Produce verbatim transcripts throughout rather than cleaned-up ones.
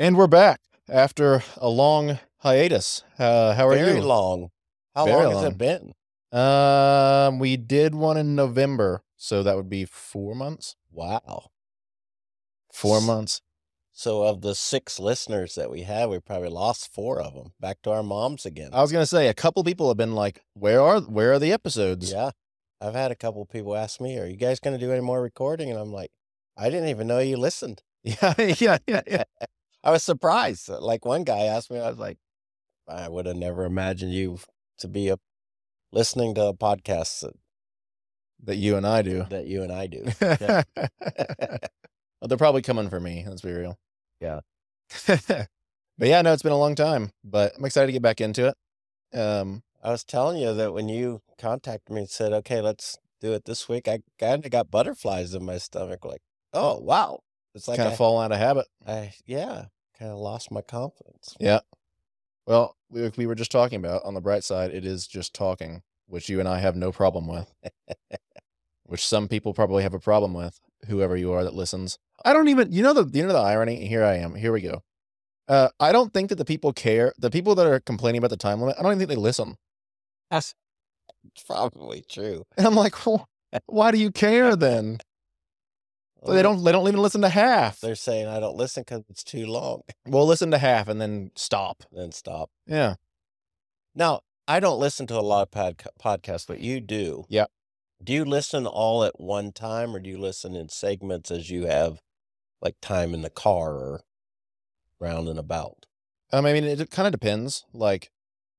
And we're back after a long hiatus. Uh, how are Very you? long. How Very long has long. it been? Um, we did one in November, so that would be four months. Wow. Four S- months. So of the six listeners that we have, we probably lost four of them. Back to our moms again. I was gonna say a couple people have been like, "Where are where are the episodes?" Yeah. I've had a couple people ask me, are you guys going to do any more recording? And I'm like, I didn't even know you listened. Yeah, yeah, yeah, yeah. I was surprised. Like one guy asked me, I was like, I would have never imagined you to be a listening to a podcast that, That you and I do. that you and I do. Yeah. Well, they're probably coming for me. Let's be real. Yeah. But yeah, no, it's been a long time, but I'm excited to get back into it. Um, I was telling you that when you contacted me and said, okay, let's do it this week, I kind of got butterflies in my stomach. Like, oh, wow. It's like kind of I, falling out of habit. I, yeah, kind of lost my confidence. Yeah. Well, we, we were just talking about on the bright side, it is just talking, which you and I have no problem with, which some people probably have a problem with, whoever you are that listens. I don't even, you know, the, you know, the irony. Here I am. Here we go. Uh, I don't think that the people care. The people that are complaining about the time limit, I don't even think they listen. That's probably true. And I'm like, well, why do you care then? So they don't, they don't even listen to half. They're saying I don't listen because it's too long. We'll listen to half and then stop. Then stop. Yeah. Now, I don't listen to a lot of pod- podcasts, but you do. Yeah. Do you listen all at one time or do you listen in segments as you have like time in the car or round and about? Um, I mean, it kind of depends. Like,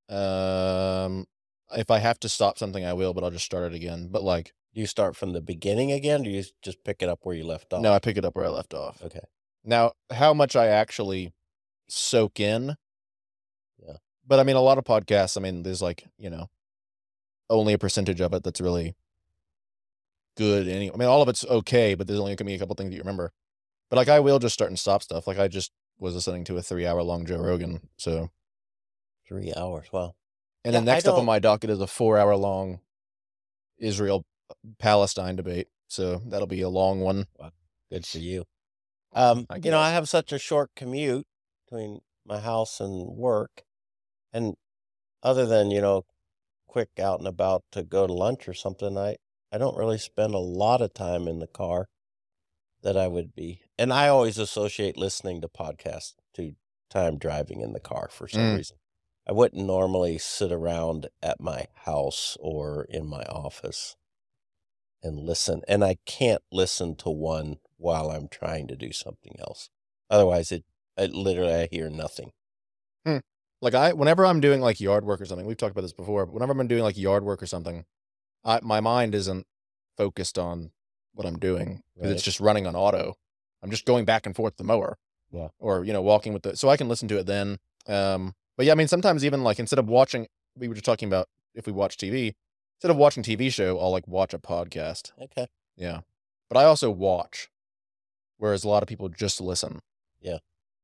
um, if I have to stop something, I will, but I'll just start it again. But like, Do you start from the beginning again? Or do you just pick it up where you left off? no, I pick it up where I left off. Okay. Now, how much I actually soak in. Yeah. But I mean, a lot of podcasts, I mean, there's like, you know, only a percentage of it that's really good. Any, I mean, all of it's okay, but there's only going to be a couple things that you remember. But like, I will just start and stop stuff. Like, I just was listening to a three hour long Joe Rogan. So, Three hours. Wow. and Yeah, then I next up on don't- my docket is a four hour long Israel Palestine debate. So that'll be a long one. Good for you. Um, I you know, guess. I have such a short commute between my house and work. And other than, you know, quick out and about to go to lunch or something, I, I don't really spend a lot of time in the car that I would be. And I always associate listening to podcasts to time driving in the car for some Mm. reason. I wouldn't normally sit around at my house or in my office and listen. And I can't listen to one while I'm trying to do something else. Otherwise, it, it literally, I hear nothing. Like I, whenever I'm doing like yard work or something, we've talked about this before, but whenever I'm doing like yard work or something, I, my mind isn't focused on what I'm doing because Right. it's just running on auto. I'm just going back and forth the mower. Yeah. Or, you know, walking with the, so I can listen to it then. Um, but yeah, I mean, sometimes even like instead of watching, we were just talking about if we watch T V, instead of watching T V show, I'll like watch a podcast. Okay. Yeah. But I also watch, whereas a lot of people just listen. Yeah.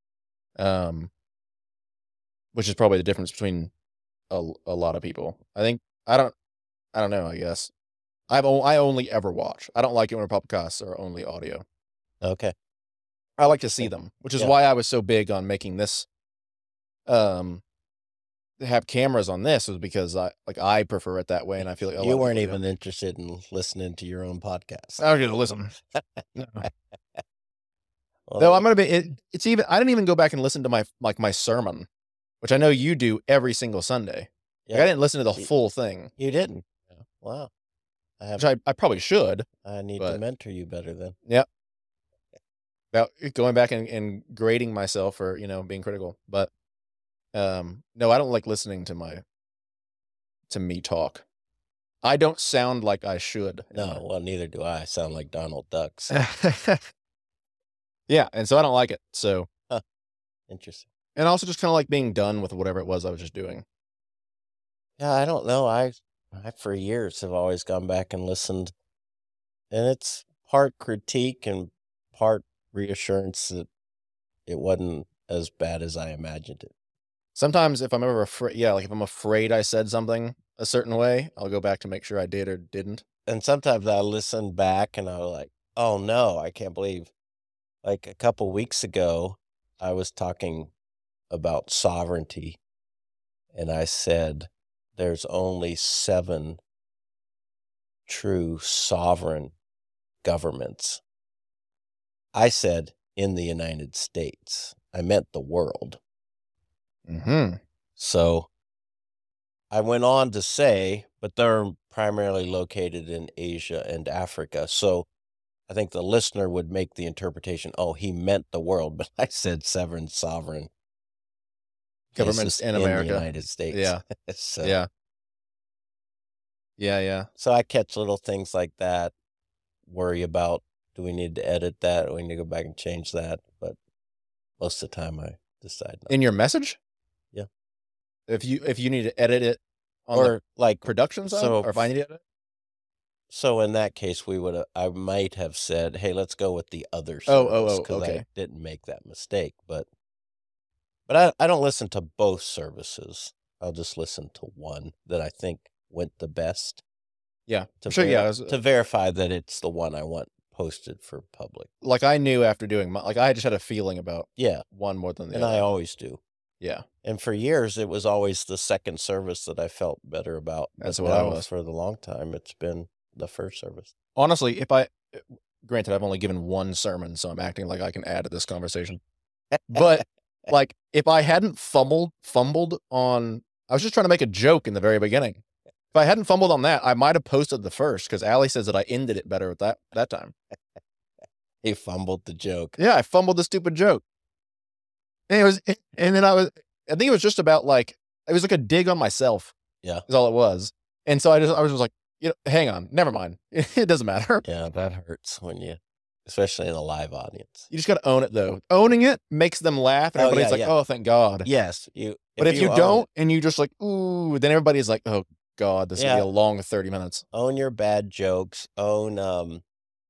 Um, which is probably the difference between a, a lot of people. I think, I don't, I don't know, I guess. I've, o- I only ever watch. I don't like it when podcasts are only audio. Okay. I like to see them, which is Yeah. why I was so big on making this, um, have cameras on this was because I, like, I prefer it that way. And I feel like a lot You of weren't people even interested in listening to your own podcast. don't. I was going to listen. No. Well, Though I'm going to be, it, it's even, I didn't even go back and listen to my, like my sermon, which I know you do every single Sunday. Like, yeah, I didn't listen to the See- full thing, you didn't. Yeah. Wow. I have. which I, I probably should. I need but- to mentor you better then. About going back and, and grading myself for, you know, being critical. But um no, I don't like listening to my to me talk. I don't sound like I should. No, well, neither do I. I sound like Donald Duck. So Yeah, and so I don't like it. So, interesting. and also just kind of like being done with whatever it was I was just doing. Yeah, I don't know. I, I for years have always gone back and listened, and it's part critique and part reassurance that it wasn't as bad as I imagined it. Sometimes if I'm ever afraid, yeah, like if I'm afraid I said something a certain way, I'll go back to make sure I did or didn't. And sometimes I listen back and I'm like, oh no, I can't believe. Like a couple weeks ago, I was talking about sovereignty, and I said there's only seven true sovereign governments. I said in the United States. I meant the world. Mm-hmm. So I went on to say, but they're primarily located in Asia and Africa. So I think the listener would make the interpretation, oh, he meant the world, but I said seven sovereign Governments places in in America. the United States. Yeah. so, Yeah. Yeah, yeah. So I catch little things like that, worry about, do we need to edit that? Do we need to go back and change that? But most of the time I decide not. In your message? Yeah. If you if you need to edit it on Or the like, production side, so or if I need to edit it? So in that case, we would have, I might have said, hey, let's go with the other Oh, service. oh, oh, Because okay. I didn't make that mistake. But but I, I don't listen to both services. I'll just listen to one that I think went the best. Yeah. To, Sure, ver- yeah. it was- to verify that it's the one I want posted for public. like I knew after doing my, like I just had a feeling about Yeah. one more than the And other. I always do. Yeah. And for years, it was always the second service that I felt better about. But That's what I now, was. for the long time, it's been the first service. Honestly, if I, granted, I've only given one sermon, so I'm acting like I can add to this conversation. But like, if I hadn't fumbled, fumbled on, I was just trying to make a joke in the very beginning. If I hadn't fumbled on that, I might have posted the first because Allie says that I ended it better at that that time. He fumbled the joke. Yeah, I fumbled the stupid joke. And it was, and then I was, I think it was just about like, it was like a dig on myself. Yeah. Is all it was. And so I just, I was just like, you know, hang on, never mind. It doesn't matter. Yeah, that hurts when you, especially in a live audience. You just got to own it though. Owning it makes them laugh, and Oh, everybody's yeah, like, yeah. "Oh, thank God." Yes, you. But if you, own don't, it, and you just like, "Ooh," then everybody's like, "Oh God, this is gonna be Yeah. a long thirty minutes." own your bad jokes. Own um.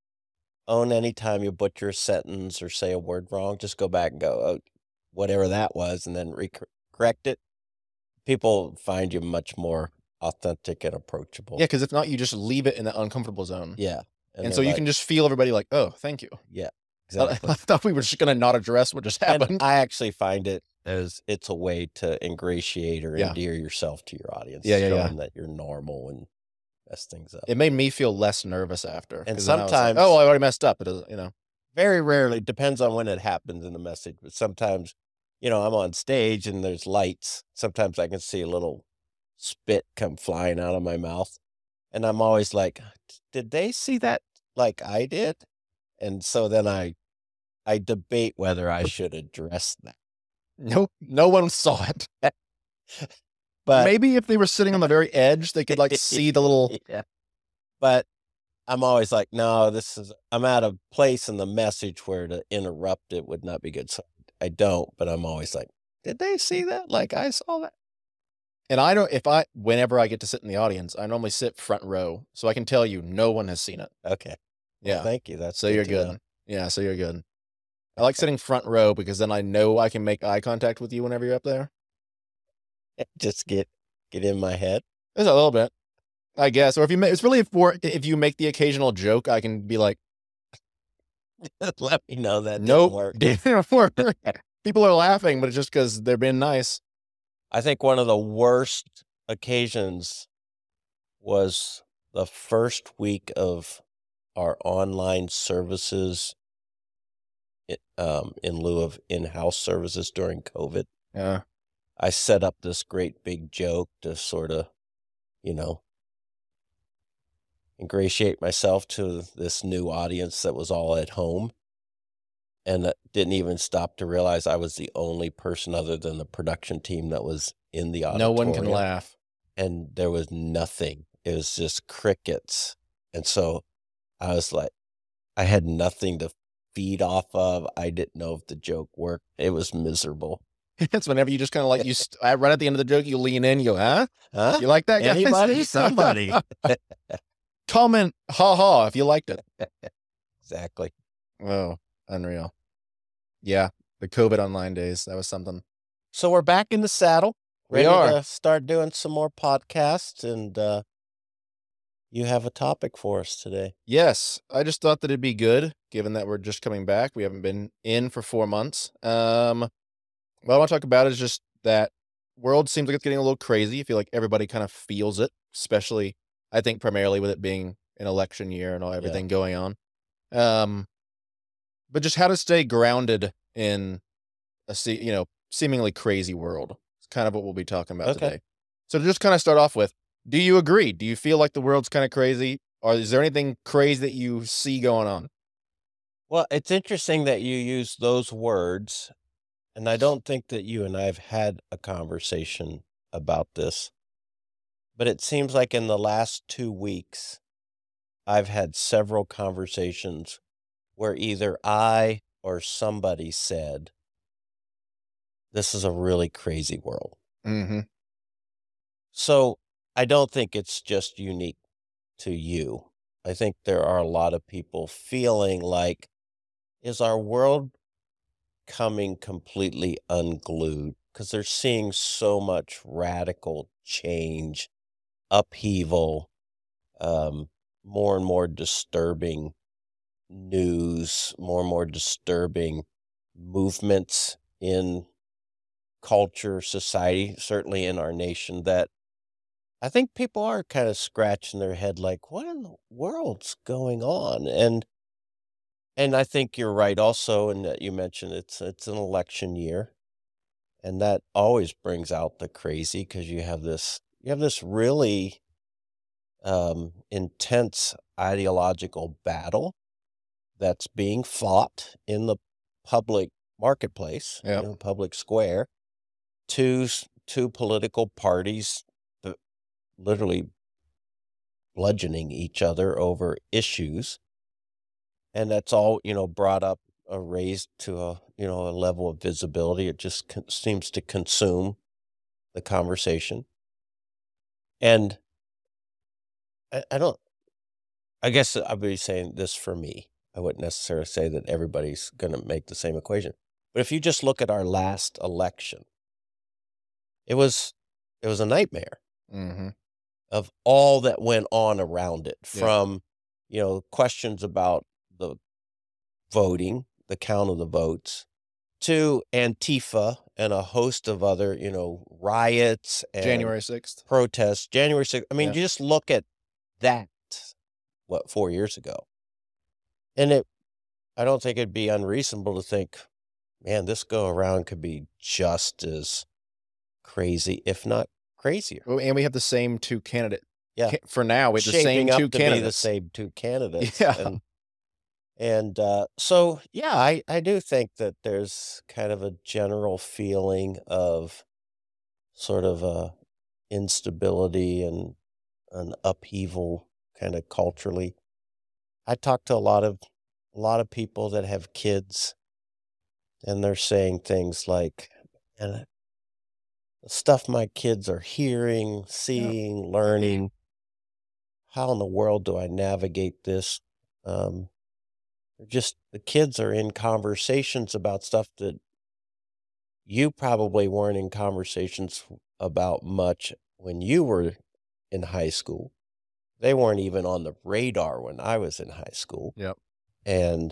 Own anytime you butcher a sentence or say a word wrong. Just go back and go, oh, whatever that was, and then re- correct it. People find you much more authentic and approachable. Yeah, because if not, you just leave it in the uncomfortable zone, Yeah. and, they're so you like, can just feel everybody like, "Oh, thank you." Yeah. I, Exactly. I thought we were just gonna not address what just And happened. I actually find it as it's a way to ingratiate or Yeah. endear yourself to your audience. Yeah, yeah, show yeah. them that you're normal and mess things up. It made me feel less nervous after. And 'cause then I was like, sometimes- oh, well, I already messed up. It doesn't, you know. Very rarely, depends on when it happens in the message, but sometimes, you know, I'm on stage and there's lights. Sometimes I can see a little spit come flying out of my mouth. And I'm always like, did they see that like I did? And so then I I debate whether I should address that. Nope, no one saw it. But Maybe if they were sitting on the very edge, they could like see the little. yeah. But I'm always like, no, this is, I'm at a place in the message where to interrupt it would not be good. So I don't, but I'm always like, did they see that? Like I saw that. And I don't, if I, whenever I get to sit in the audience, I normally sit front row. So I can tell you no one has seen it. Okay. Well, Yeah. thank you. That's So you're to know. good. Yeah. So you're good. I like sitting front row because then I know I can make eye contact with you whenever you're up there. Just get, get in my head. Just a little bit, I guess. Or if you, ma- it's really for, if you make the occasional joke, I can be like, Let me know that nope, didn't work. didn't work. People are laughing, but it's just because they're being nice. I think one of the worst occasions was the first week of our online services it, um, in lieu of in-house services during COVID. Yeah. I set up this great big joke to sort of, you know, ingratiate myself to this new audience that was all at home. And that didn't even stop to realize I was the only person other than the production team that was in the auditorium. No one can laugh. And there was nothing. It was just crickets. And so I was like, I had nothing to feed off of. I didn't know if the joke worked. It was miserable. It's whenever you just kind of like, you st- I- right at the end of the joke, you lean in, you go, huh? Huh? You like that, guys? Anybody? Somebody. Comment, ha ha, if you liked it. Exactly. Oh, unreal. Yeah, the COVID online days, that was something. So we're back in the saddle. We Ready are. to start doing some more podcasts. And uh, you have a topic for us today. Yes, I just thought that it'd be good, given that we're just coming back. We haven't been in for four months. Um, what I want to talk about is just that world seems like it's getting a little crazy. I feel like everybody kind of feels it, especially I think primarily with it being an election year and all Yeah. everything going on. Um, but just how to stay grounded in a se- you know seemingly crazy world. It's kind of what we'll be talking about Okay. today. So to just kind of start off with, do you agree? Do you feel like the world's kind of crazy, or is there anything crazy that you see going on? Well, it's interesting that you use those words, and I don't think that you and I have had a conversation about this, but it seems like in the last two weeks, I've had several conversations where either I or somebody said, this is a really crazy world. Mm-hmm. So I don't think it's just unique to you. I think there are a lot of people feeling like, is our world coming completely unglued? Because they're seeing so much radical change, upheaval, um, more and more disturbing news, more and more disturbing movements in culture, society, certainly in our nation, that I think people are kind of scratching their head like, what in the world's going on? And and I think you're right also in that you mentioned it's it's an election year, and that always brings out the crazy because you have this you have this really um, intense ideological battle that's being fought in the public marketplace, you Yep. know, public square, two s- two political parties uh, literally bludgeoning each other over issues, and that's all, you know, brought up, uh, raised to a, you know, a level of visibility. It just con- seems to consume the conversation, and I, I don't. I guess I'd be saying this for me. I wouldn't necessarily say that everybody's going to make the same equation, but if you just look at our last election, it was it was a nightmare Mm-hmm. of all that went on around it, Yeah. from, you know, questions about the voting, the count of the votes, to Antifa and a host of other, you know, riots and January sixth. protests. January sixth. I mean, Yeah. you just look at that, what, four years ago. And it, I don't think it'd be unreasonable to think, man, this go around could be just as crazy, if not crazier. Well, and we have the same two candidate. Yeah. ca- For now, we have the Shaping same up two to be the candidates. same two candidates. Yeah. And and uh, so, yeah, I, I do think that there's kind of a general feeling of sort of a instability and an upheaval kind of culturally. I talk to a lot of a lot of people that have kids, and they're saying things like, and the stuff my kids are hearing, seeing, learning, how in the world do I navigate this? Um, they're just the kids are in conversations about stuff that you probably weren't in conversations about much when you were in high school. They weren't even on the radar when I was in high school. Yep. And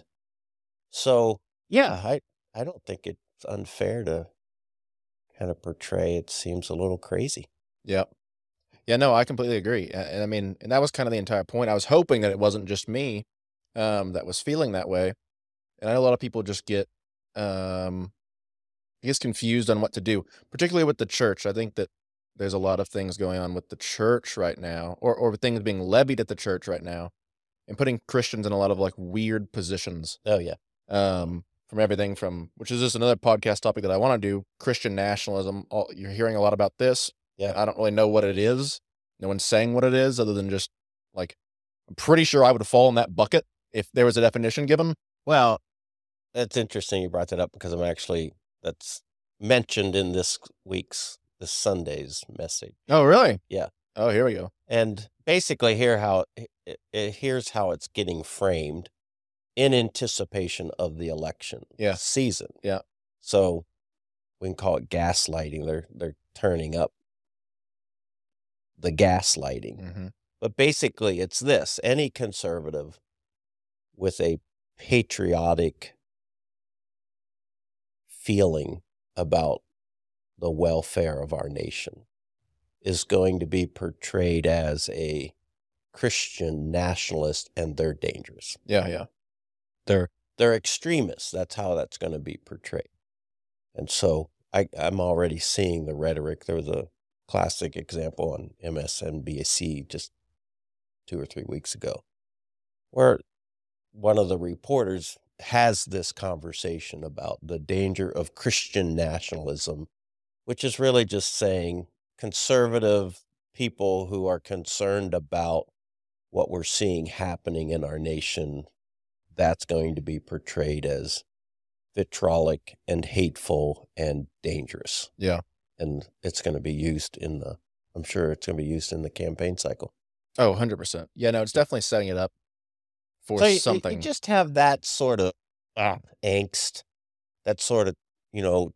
so, yeah, I I don't think it's unfair to kind of portray it seems a little crazy. Yep. Yeah, no, I completely agree. A- And I mean, and that was kind of the entire point. I was hoping that it wasn't just me um, that was feeling that way. And I know a lot of people just get, um, I guess, confused on what to do, particularly with the church. I think that there's a lot of things going on with the church right now, or or things being levied at the church right now, and putting Christians in a lot of like weird positions. Oh yeah. Um, from everything from, which is just another podcast topic that I want to do, Christian nationalism. All, you're hearing a lot about this. Yeah. I don't really know what it is. No one's saying what it is, other than just like, I'm pretty sure I would fall in that bucket if there was a definition given. Well, that's interesting you brought that up because I'm actually that's mentioned in this week's this Sunday's message. Oh, really? Yeah. Oh, here we go. And basically here how it, it, here's how it's getting framed in anticipation of the election Yeah. season. Yeah. So we can call it gaslighting. They're they're turning up the gaslighting. Mm-hmm. But basically, it's this: any conservative with a patriotic feeling about the welfare of our nation is going to be portrayed as a Christian nationalist, and they're dangerous. Yeah, yeah. They're they're extremists. That's how that's going to be portrayed. And so I, I'm already seeing the rhetoric. There was a classic example on M S N B C just two or three weeks ago, where one of the reporters has this conversation about the danger of Christian nationalism, which is really just saying conservative people who are concerned about what we're seeing happening in our nation, that's going to be portrayed as vitriolic and hateful and dangerous. Yeah. And it's going to be used in the, I'm sure it's going to be used in the campaign cycle. Oh, one hundred percent. Yeah, no, it's definitely setting it up for So you, something. you just have that sort of uh, angst, that sort of, you know,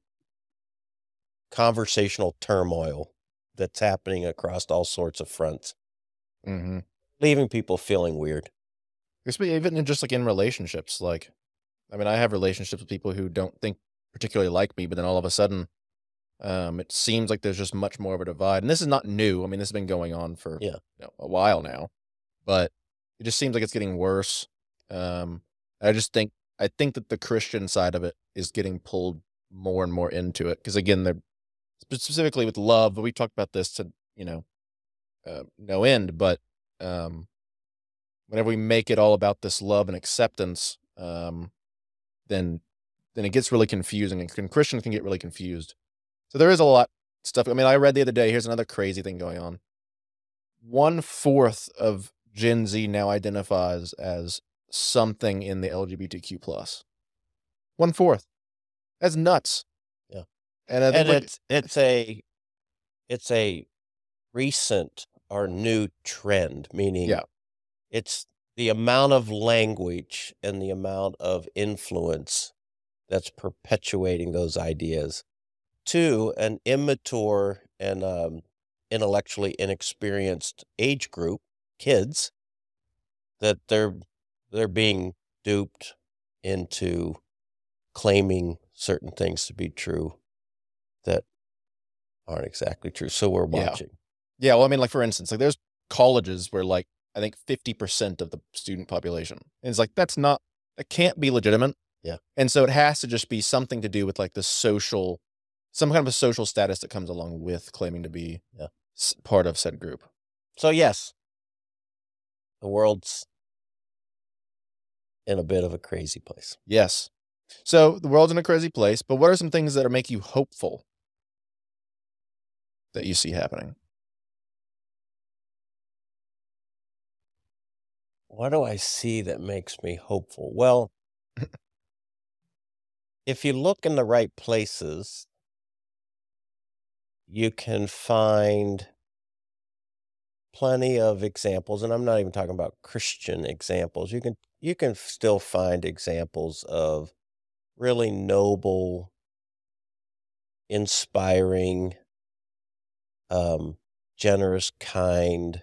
conversational turmoil that's happening across all sorts of fronts, mm-hmm. leaving people feeling weird. Even in just like in relationships, like, I mean, I have relationships with people who don't think particularly like me, but then all of a sudden, um, it seems like there's just much more of a divide. And this is not new. I mean, this has been going on for Yeah. you know, a while now, but it just seems like it's getting worse. Um, I just think, I think that the Christian side of it is getting pulled more and more into it. Cause again, they're specifically with love, but we talked about this to, you know, uh, no end, but, um, whenever we make it all about this love and acceptance, um, then then it gets really confusing, and, and Christians can get really confused. So there is a lot of stuff. I mean, I read the other day, here's another crazy thing going on. One fourth of Gen Z now identifies as something in the L G B T Q plus. One fourth. That's nuts. Yeah. And, I think and like, it's it's a it's a recent or new trend, meaning yeah. it's the amount of language and the amount of influence that's perpetuating those ideas to an immature and um, intellectually inexperienced age group, kids, that they're they're being duped into claiming certain things to be true that aren't exactly true. So we're Yeah. watching. Yeah, well, I mean, like, for instance, like, there's colleges where, like, I think fifty percent of the student population. And it's like, that's not, that can't be legitimate. Yeah. And so it has to just be something to do with, like, the social, some kind of a social status that comes along with claiming to be Yeah. s- part of said group. So, yes, the world's in a bit of a crazy place. Yes. So the world's in a crazy place, but what are some things that are make you hopeful that you see happening? What do I see that makes me hopeful? Well, if you look in the right places, you can find plenty of examples, and I'm not even talking about Christian examples. You can you can still find examples of really noble, inspiring, um, generous, kind,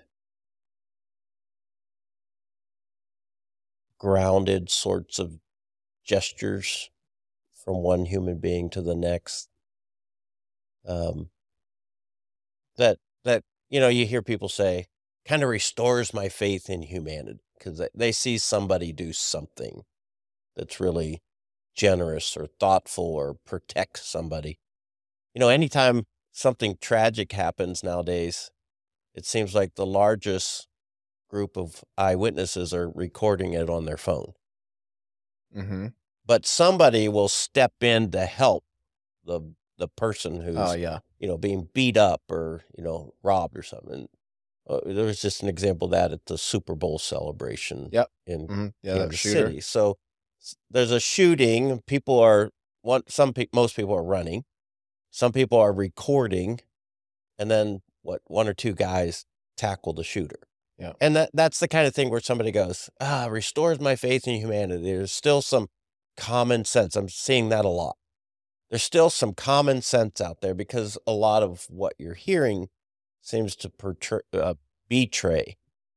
grounded sorts of gestures from one human being to the next. Um, that that you know, you hear people say, kind of restores my faith in humanity, because they, they see somebody do something that's really generous or thoughtful or protects somebody. You know, anytime something tragic happens nowadays, it seems like the largest group of eyewitnesses are recording it on their phone. Mm-hmm. But somebody will step in to help the the person who's Oh, yeah. you know being beat up or you know robbed or something. Uh, there was just an example of that at the Super Bowl celebration. Yep. In Mm-hmm. Yeah, that Kansas shooter. City. So s- there's a shooting. People are one. Some pe- most people are running. Some people are recording, and then what? One or two guys tackle the shooter. Yeah. And that that's the kind of thing where somebody goes, ah, restores my faith in humanity. There's still some common sense. I'm seeing that a lot. There's still some common sense out there, because a lot of what you're hearing seems to portray, uh, betray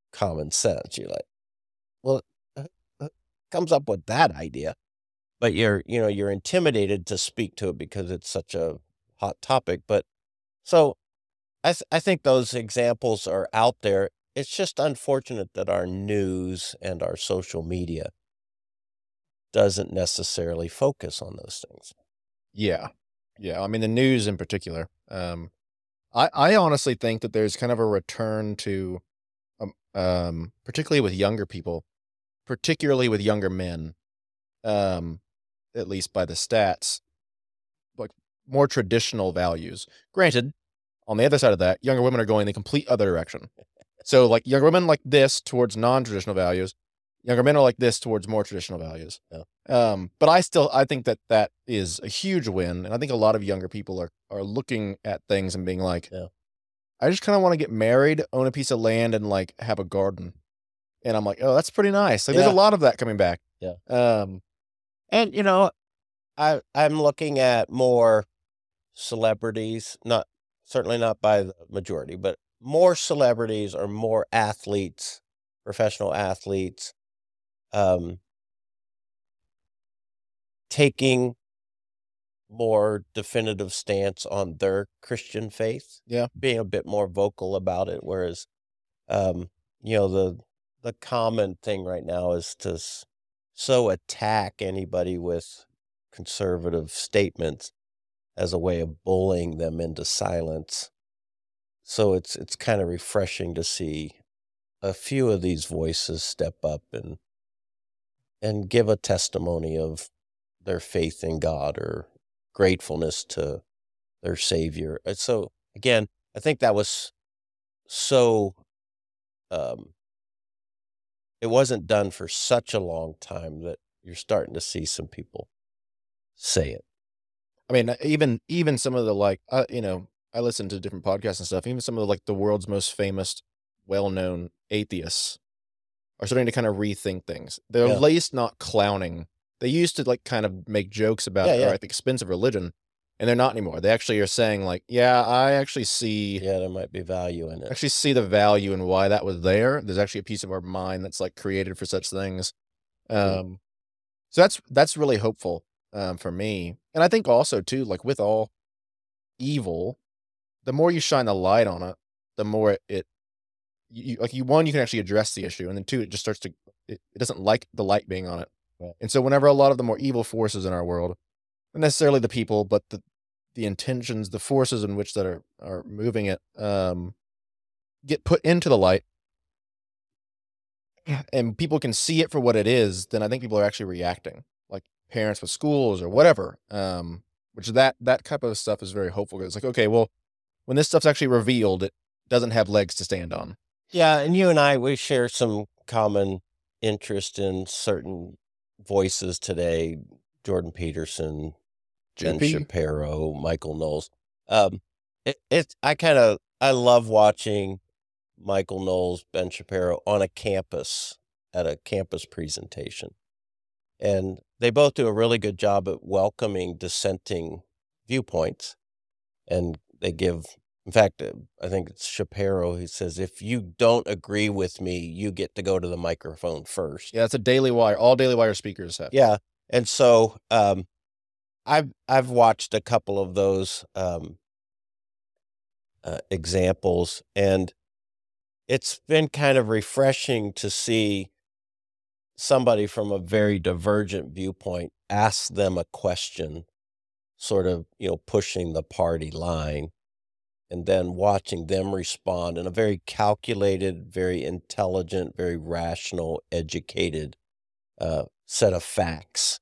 common sense. You're like, well, uh, uh, comes up with that idea, but you're, you know, you're intimidated to speak to it because it's such a hot topic. But so I, th- I think those examples are out there. It's just unfortunate that our news and our social media doesn't necessarily focus on those things. Yeah. Yeah. I mean, the news in particular. Um, I, I honestly think that there's kind of a return to, um, um, particularly with younger people, particularly with younger men, um, at least by the stats, like more traditional values. Granted, on the other side of that, younger women are going the complete other direction. So like younger women like this towards non-traditional values, younger men are like this towards more traditional values. Yeah. Um, but I still, I think that that is a huge win. And I think a lot of younger people are, are looking at things and being like, Yeah. I just kind of want to get married, own a piece of land, and like have a garden. And I'm like, oh, that's pretty nice. Like, Yeah. there's a lot of that coming back. Yeah. Um, And, you know, I, I'm looking at more celebrities, not certainly not by the majority, but more celebrities or more athletes, professional athletes, um, taking more definitive stance on their Christian faith. Yeah. Being a bit more vocal about it. Whereas, um, you know, the, the common thing right now is to s- so attack anybody with conservative statements as a way of bullying them into silence. So it's it's kind of refreshing to see a few of these voices step up and and give a testimony of their faith in God or gratefulness to their Savior. And so again, I think that was so um, it wasn't done for such a long time that you're starting to see some people say it. I mean, even even some of the like, uh, you know, I listen to different podcasts and stuff. Even some of the, like the world's most famous, well-known atheists are starting to kind of rethink things. They're Yeah. at least not clowning. They used to like kind of make jokes about Yeah, it, yeah. or at the expense of religion, and they're not anymore. They actually are saying like, yeah, I actually see, Yeah, there might be value in it. actually see the value and why that was there. There's actually a piece of our mind that's like created for such things. Um, so that's that's really hopeful um, for me, and I think also too, like with all evil, the more you shine the light on it, the more it, it you, like you one you can actually address the issue, and then two it just starts to it, it doesn't like the light being on it. Right. And so whenever a lot of the more evil forces in our world, not necessarily the people, but the the intentions, the forces in which that are are moving it, um, get put into the light, and people can see it for what it is, then I think people are actually reacting, like parents with schools or whatever. Um, which that that type of stuff is very hopeful. 'Cause it's like, okay, well, when this stuff's actually revealed, it doesn't have legs to stand on. Yeah, and you and I, we share some common interest in certain voices today. Jordan Peterson, Ben J P? Shapiro, Michael Knowles. Um, it, it I kind of I love watching Michael Knowles, Ben Shapiro on a campus at a campus presentation, and they both do a really good job at welcoming dissenting viewpoints, and they give. In fact, uh, I think it's Shapiro. He says, "If you don't agree with me, you get to go to the microphone first." Yeah, it's a Daily Wire. All Daily Wire speakers have. Yeah, and so um, I've I've watched a couple of those um, uh, examples, and it's been kind of refreshing to see somebody from a very divergent viewpoint ask them a question, sort of, you know, pushing the party line, and then watching them respond in a very calculated, very intelligent, very rational, educated uh, set of facts.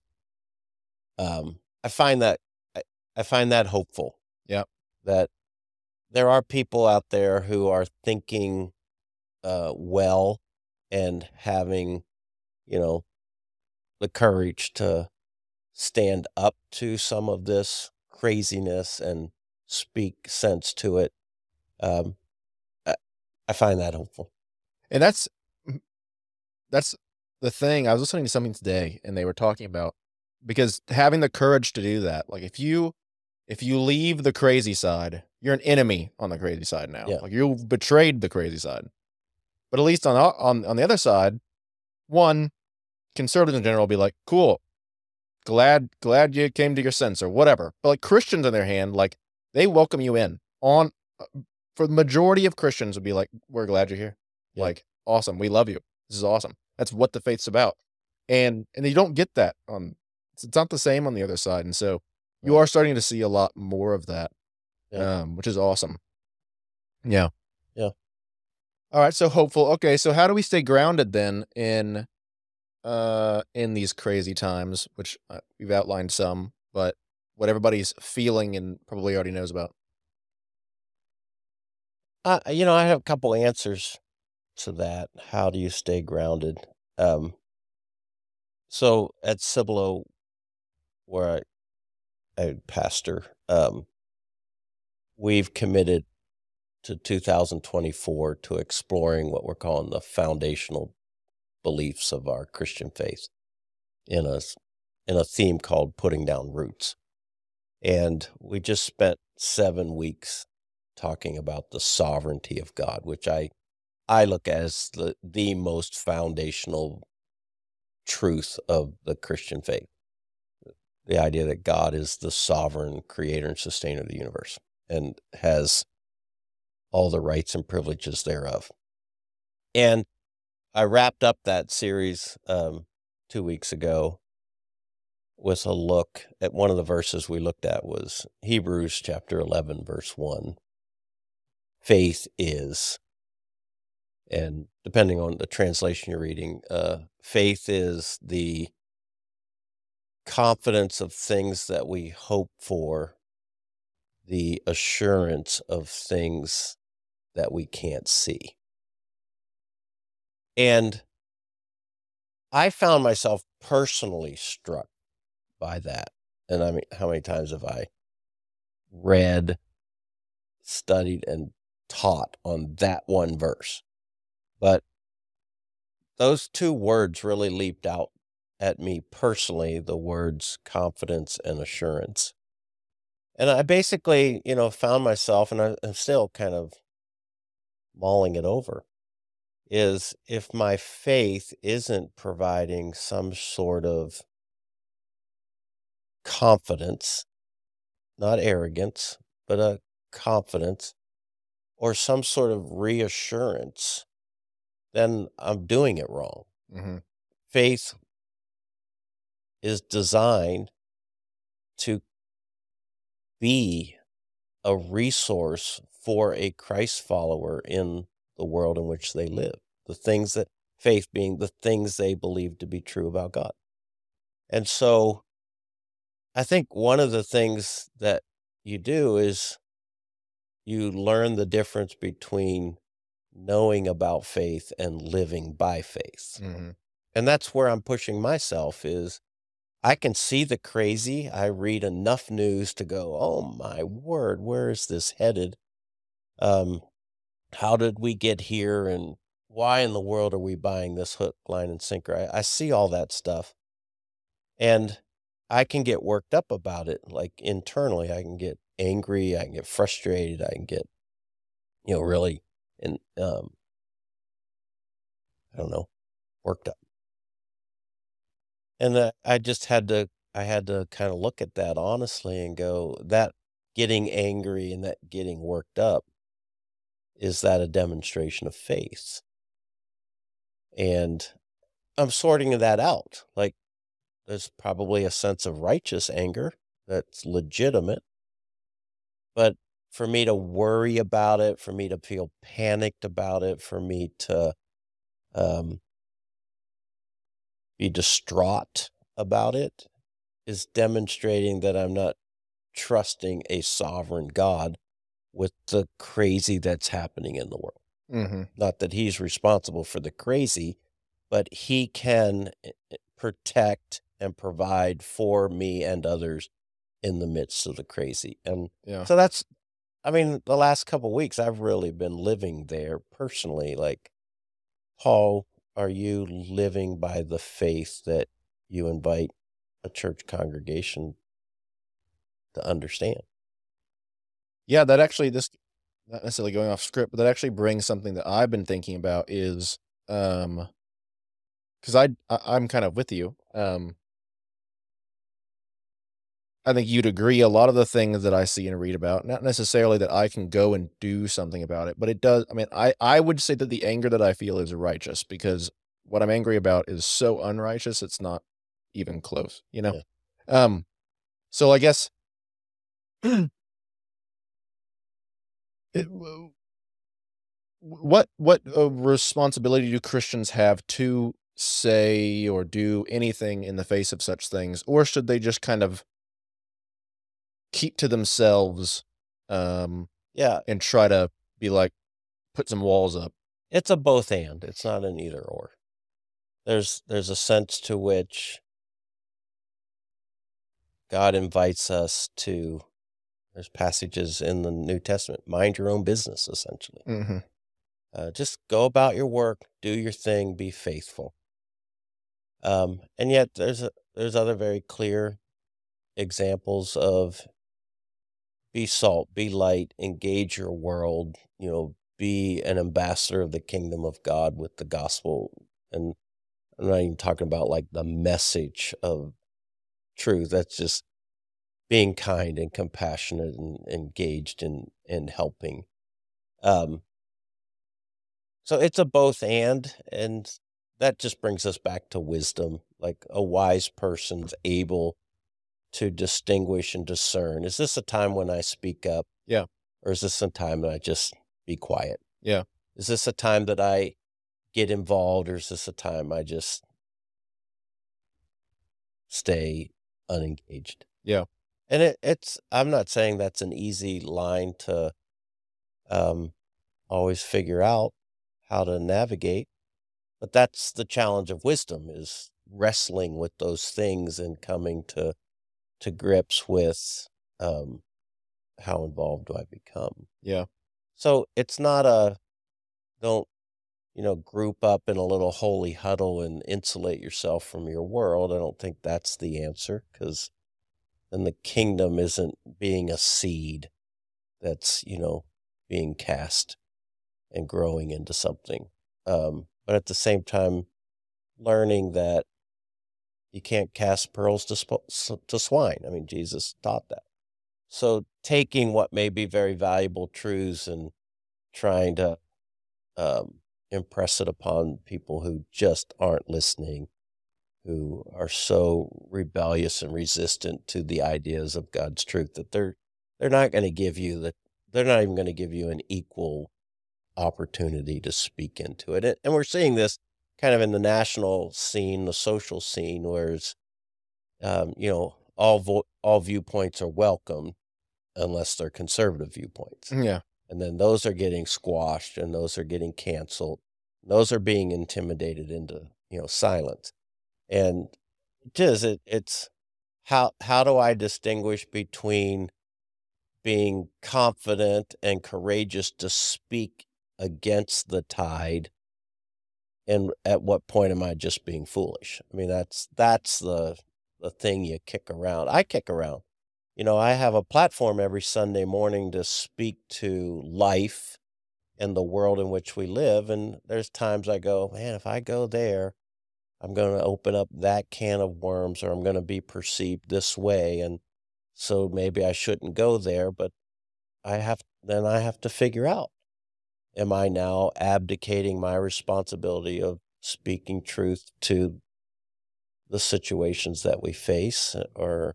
Um, I find that I, I find that hopeful. Yeah. That there are people out there who are thinking uh, well and having, you know, the courage to stand up to some of this craziness and speak sense to it. Um, I, I find that hopeful. And that's that's the thing. I was listening to something today, and they were talking about, because having the courage to do that, like if you if you leave the crazy side, you're an enemy on the crazy side now. Yeah. Like you've betrayed the crazy side. But at least on on on the other side, one, conservatives in general will be like, cool, glad glad you came to your sense or whatever. But like Christians on their hand, like they welcome you in. On for the majority of Christians would be like, we're glad you're here. Yeah. Like, awesome, we love you. This is awesome. That's what the faith's about. And and you don't get that on it's, it's not the same on the other side. And so you Right. are starting to see a lot more of that. Yeah. Um, which is awesome. Yeah. Yeah. All right, so hopeful. Okay, so how do we stay grounded then in uh in these crazy times, which uh, we've outlined some, but what everybody's feeling and probably already knows about? Uh, you know, I have a couple answers to that. How do you stay grounded? Um, so at Cibolo, where I, I pastor, um, we've committed to two thousand twenty-four to exploring what we're calling the foundational beliefs of our Christian faith in a in a theme called putting down roots. And we just spent seven weeks talking about the sovereignty of God, which I I look at as the the most foundational truth of the Christian faith. The idea that God is the sovereign creator and sustainer of the universe and has all the rights and privileges thereof. And I wrapped up that series um, two weeks ago with a look at one of the verses we looked at was Hebrews chapter eleven, verse one. Faith is, and depending on the translation you're reading, uh, faith is the confidence of things that we hope for, the assurance of things that we can't see. And I found myself personally struck by that. And I mean, how many times have I read, studied, and taught on that one verse? But those two words really leaped out at me personally, the words confidence and assurance. And I basically, you know, found myself, and I, I'm still kind of mulling it over, is if my faith isn't providing some sort of confidence, not arrogance, but a confidence or some sort of reassurance, then I'm doing it wrong. Mm-hmm. Faith is designed to be a resource for a Christ follower in the world in which they live. The things that faith being the things they believe to be true about God. And so I think one of the things that you do is you learn the difference between knowing about faith and living by faith. Mm-hmm. And that's where I'm pushing myself is I can see the crazy. I read enough news to go, oh my word, where is this headed? Um, how did we get here? And why in the world are we buying this hook, line, and sinker? I, I see all that stuff. And I can get worked up about it. Like internally, I can get angry. I can get frustrated. I can get, you know, really, and um, I don't know, worked up. And uh, I just had to, I had to kind of look at that honestly and go, that getting angry and that getting worked up, is that a demonstration of faith? And I'm sorting that out. Like, there's probably a sense of righteous anger that's legitimate. But for me to worry about it, for me to feel panicked about it, for me to um, be distraught about it is demonstrating that I'm not trusting a sovereign God with the crazy that's happening in the world. Mm-hmm. Not that he's responsible for the crazy, but he can protect and provide for me and others in the midst of the crazy. And Yeah. so that's, I mean, the last couple of weeks, I've really been living there personally. Like, Paul, are you living by the faith that you invite a church congregation to understand? Yeah, that actually this not necessarily going off script, but that actually brings something that I've been thinking about is, um, because I, I I'm kind of with you. Um, I think you'd agree a lot of the things that I see and read about, not necessarily that I can go and do something about it, but it does. I mean, I I would say that the anger that I feel is righteous because what I'm angry about is so unrighteous, it's not even close. You know. Yeah. Um. So I guess it, w- what what uh, responsibility do Christians have to say or do anything in the face of such things, or should they just kind of keep to themselves, um, Yeah, and try to be like put some walls up? it's a both and. It's not an either or. There's there's a sense to which God invites us to. There's passages in the New Testament. Mind your own business, essentially. Hmm. Uh, just go about your work, do your thing, be faithful. Um, and yet, there's a, there's other very clear examples of be salt, be light, engage your world. You know, be an ambassador of the kingdom of God with the gospel. And I'm not even talking about like the message of truth. That's just being kind and compassionate and engaged in in helping. Um, so it's a both and, and that just brings us back to wisdom. Like a wise person's able to distinguish and discern. Is this a time when I speak up? Yeah. Or is this a time that I just be quiet? Yeah. Is this a time that I get involved, or is this a time I just stay unengaged? Yeah. And it, it's, I'm not saying that's an easy line to um, always figure out how to navigate, but that's the challenge of wisdom, is wrestling with those things and coming to, to grips with um, how involved do I become? Yeah. So it's not a, don't, you know, group up in a little holy huddle and insulate yourself from your world. I don't think that's the answer, because then the kingdom isn't being a seed that's, you know, being cast and growing into something. Um, but at the same time, learning that you can't cast pearls to, sp- s- to swine. I mean, Jesus taught that. So taking what may be very valuable truths and trying to um, impress it upon people who just aren't listening, who are so rebellious and resistant to the ideas of God's truth that they're they're not going to give you the they're not even going to give you an equal opportunity to speak into it. And, and we're seeing this kind of in the national scene, the social scene, whereas um, you know, all vo- all viewpoints are welcome unless they're conservative viewpoints. Yeah. And then those are getting squashed and those are getting canceled. Those are being intimidated into, you know, silence. And it is, it, it's how, how do I distinguish between being confident and courageous to speak against the tide, and at what point am I just being foolish? I mean, that's, that's the, the thing you kick around. I kick around. You know, I have a platform every Sunday morning to speak to life and the world in which we live. And there's times I go, man, if I go there, I'm going to open up that can of worms, or I'm going to be perceived this way. And so maybe I shouldn't go there, but I have, then I have to figure out, am I now abdicating my responsibility of speaking truth to the situations that we face, or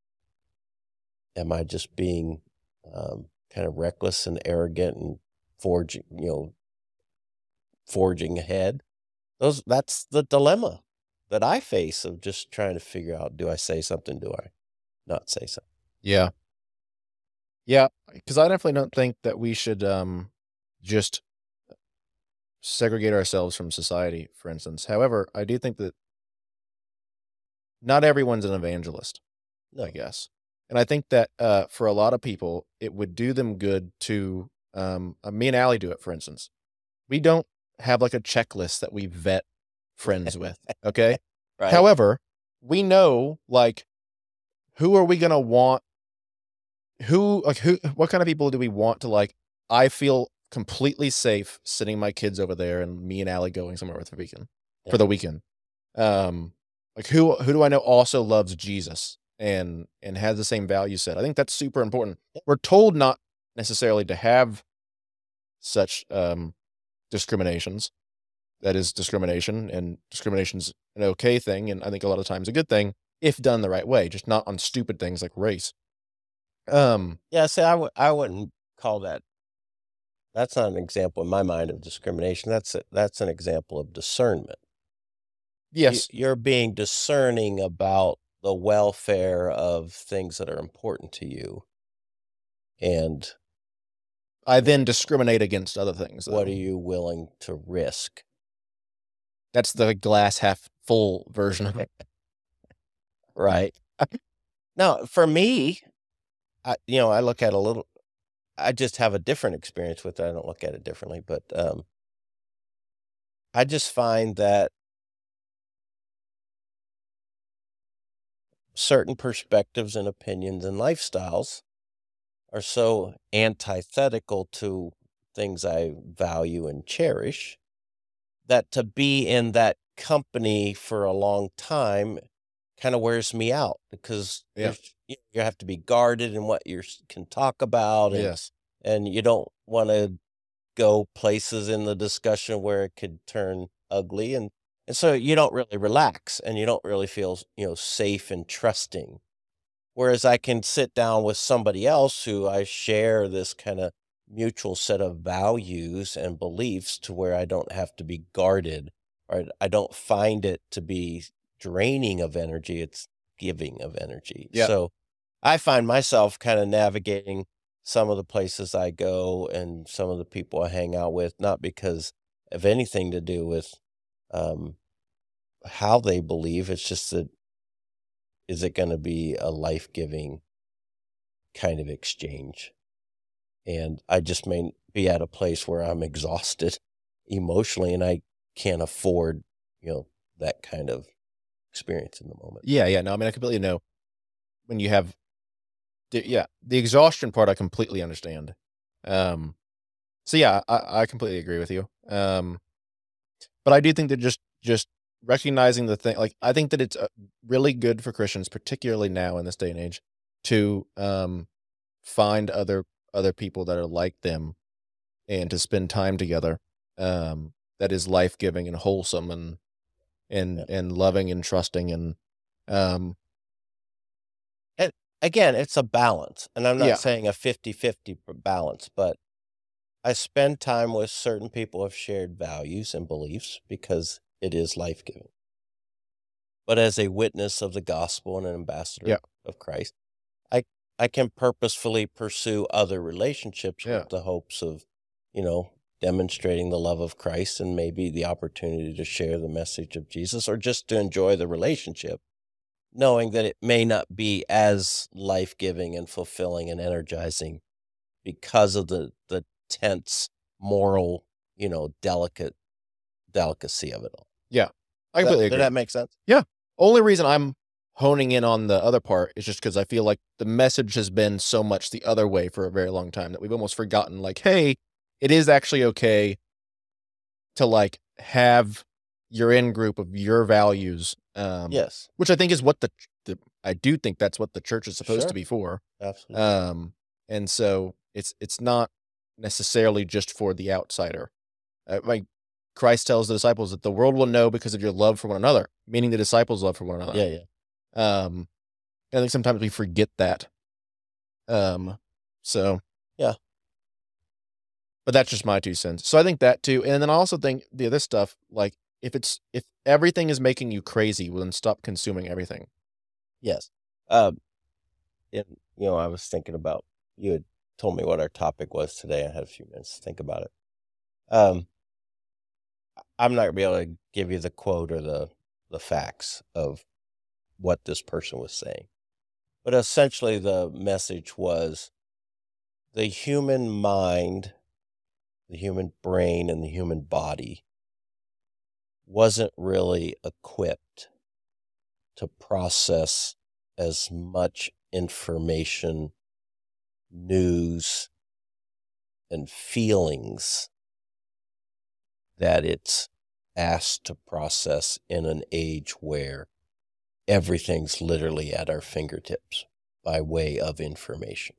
am I just being um, kind of reckless and arrogant and forging, you know, forging ahead? Those, that's the dilemma that I face, of just trying to figure out, do I say something? Do I not say something? Yeah. Yeah. Because I definitely don't think that we should um just segregate ourselves from society, for instance. However, I do think that not everyone's an evangelist, I No. guess. And I think that uh, for a lot of people, it would do them good to, um, uh, me and Allie do it, for instance. We don't have like a checklist that we vet friends with. Okay. Right. However, we know like who are we going to want? Who, like, who, what kind of people do we want to like I feel completely safe sending my kids over there and me and Allie going somewhere with the weekend Yeah. for the weekend. Um, like who who do I know also loves Jesus and and has the same value set? I think that's super important. Yeah. We're told not necessarily to have such um discriminations. That is discrimination, and discrimination's an okay thing, and I think a lot of times a good thing if done the right way, just not on stupid things like race. Um, Yeah, see, I would I wouldn't call that that's not an example in my mind of discrimination. That's a, that's an example of discernment. You, yes, you're being discerning about the welfare of things that are important to you, and I then discriminate against other things, though. what are you willing to risk? That's the glass half full version of it. Right. Now, for me, I you know, I look at a little I just have a different experience with it. I don't look at it differently, but um I just find that certain perspectives and opinions and lifestyles are so antithetical to things I value and cherish that to be in that company for a long time kind of wears me out because Yeah. there's, you, you have to be guarded in what you can talk about, and Yes. and you don't want to go places in the discussion where it could turn ugly, and and so you don't really relax and you don't really feel, you know, safe and trusting. Whereas I can sit down with somebody else who I share this kind of mutual set of values and beliefs to where I don't have to be guarded, or I don't find it to be draining of energy. It's giving of energy. Yeah. So I find myself kind of navigating some of the places I go and some of the people I hang out with, not because of anything to do with um, how they believe. It's just that, is it going to be a life giving kind of exchange? And I just may be at a place where I'm exhausted emotionally and I can't afford, you know, that kind of experience in the moment. Yeah, yeah. No, I mean, I completely know when you have, the, yeah, the exhaustion part. I completely understand. Um, so yeah, I, I completely agree with you. Um, but I do think that just just recognizing the thing, like I think that it's uh, really good for Christians, particularly now in this day and age, to um find other other people that are like them and to spend time together. Um, that is life giving and wholesome and and Yeah. and loving and trusting and um And again, it's a balance. And I'm not yeah. saying a fifty-fifty b- balance, but I spend time with certain people of shared values and beliefs because it is life giving. But as a witness of the gospel and an ambassador Yeah. of Christ, I I can purposefully pursue other relationships Yeah. with the hopes of, you know, demonstrating the love of Christ and maybe the opportunity to share the message of Jesus or just to enjoy the relationship, knowing that it may not be as life-giving and fulfilling and energizing because of the the tense moral, you know, delicate delicacy of it all. Yeah. I Does that, completely did agree. that make sense? Yeah. Only reason I'm honing in on the other part is just because I feel like the message has been so much the other way for a very long time that we've almost forgotten, like, hey, it is actually okay to like have your in group of your values. Um, Yes, which I think is what the, the I do think that's what the church is supposed Sure. to be for. absolutely. Um, and so it's it's not necessarily just for the outsider. Uh, like Christ tells the disciples that the world will know because of your love for one another, meaning the disciples' love for one another. yeah, yeah. Um, I think sometimes we forget that. Um, so Yeah. but that's just my two cents. So I think that too, and then I also think the other stuff, like if it's if everything is making you crazy, well then stop consuming everything. Yes. Um, and, you know, I was thinking about, you had told me what our topic was today. I had a few minutes to think about it. Um, I'm not gonna be able to give you the quote or the the facts of what this person was saying, but essentially the message was the human mind, the human brain, and the human body wasn't really equipped to process as much information, news, and feelings that it's asked to process in an age where everything's literally at our fingertips by way of information.